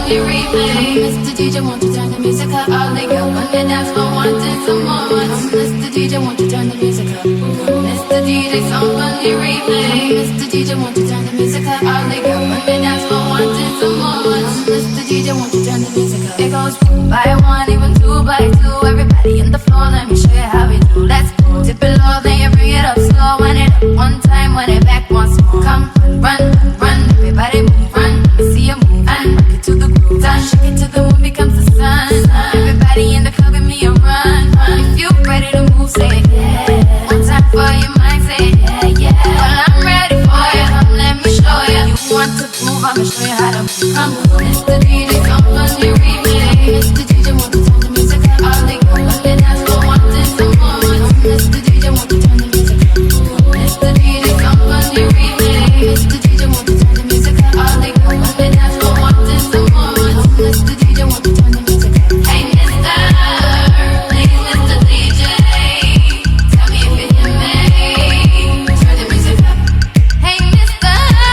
the replay. Mr. DJ, won't you turn the music up? All the girls on the dance floor wanting some more. Mr. DJ, won't you turn the music up? Mr. DJ, song on the replay. Mr. DJ, won't you turn the music up? All the girls on the dance floor wanting some more. Mr. DJ, won't you turn the music up? It goes by one, even two by two. Everybody in the floor, let me show you how we do. Let's go. Dip it low, then you bring it up slow. Wind it up one time, wind it back once more. Come, run, run, everybody move, run. Let me see you move and rock it to the groove. Done, shake it till the moon becomes the sun. Everybody in the club, give me a run. If you ready to move, say it, yeah. One time for your mind, say it, yeah, yeah. Well, I'm ready for you, come let me show you. You want to move, I'ma show you how to move. Come on, Mr. DJ, come on the replay. Mr. DJ, want to turn the music up? All they go on the dance floor, wanting some more. Mr. DJ, want to turn the music up? Mr. DJ, come on the replay. Mr. DJ, want to turn the music up? All they go on the dance floor, wanting some more. Mr. DJ, want to turn the music up? Hey, mister, please, Mr. DJ, tell me if you hear me. Turn the music up. Hey, mister,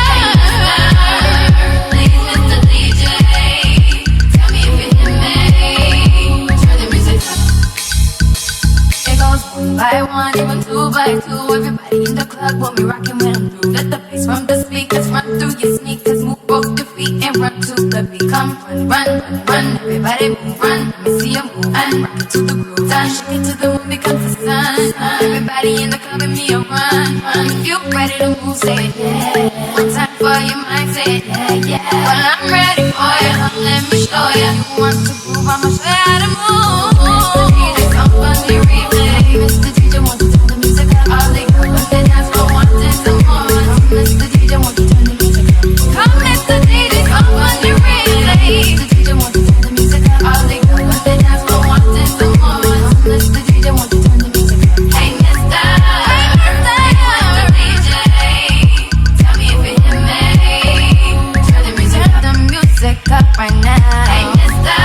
please, Mr. DJ, tell me if you hear me. Turn the music up. It goes one by one, even two by two. Everybody in the club will be rocking when I'm through. Let the bass from the speakers run through your sneakers. Move both your feet and run to the beat. Come run, run, run, run. Everybody move, run. Let me see you move and rock it to the groove. Done, shake it till the moon becomes the sun. Everybody in the club, give me a run. If you ready to move, say it, yeah. One time for your mind, say it, yeah, yeah. Well, I'm ready for you, come let me show you. You want to move, I'ma show you how to move. Mr. DJ, come on the replay. Mr. DJ, want to turn the music up? All they go on the dance floor, wanting some more. Mr. DJ, want to turn the music up? Come, Mr. DJ, come on the replay. Mr. DJ, want to turn the music up? All they go on the dance floor, wanting some more. Mr. DJ, want to turn the music up? Hey, mister, DJ, tell me if you hear me. Turn the music up right now. Hey, mister,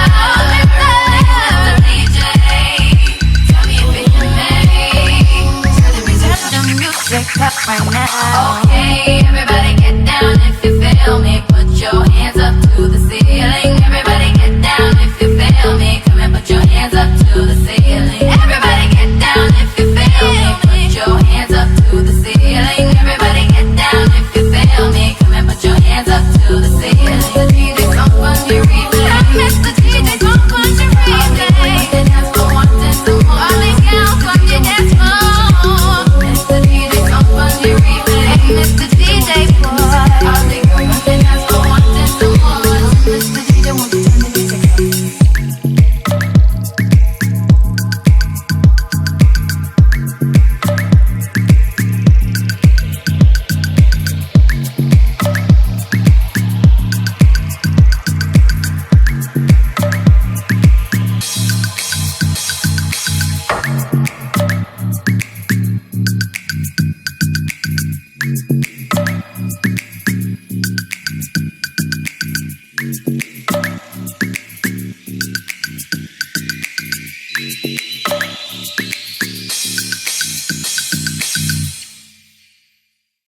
DJ, tell me if you hear me. Turn the music up right now. Okay, everybody.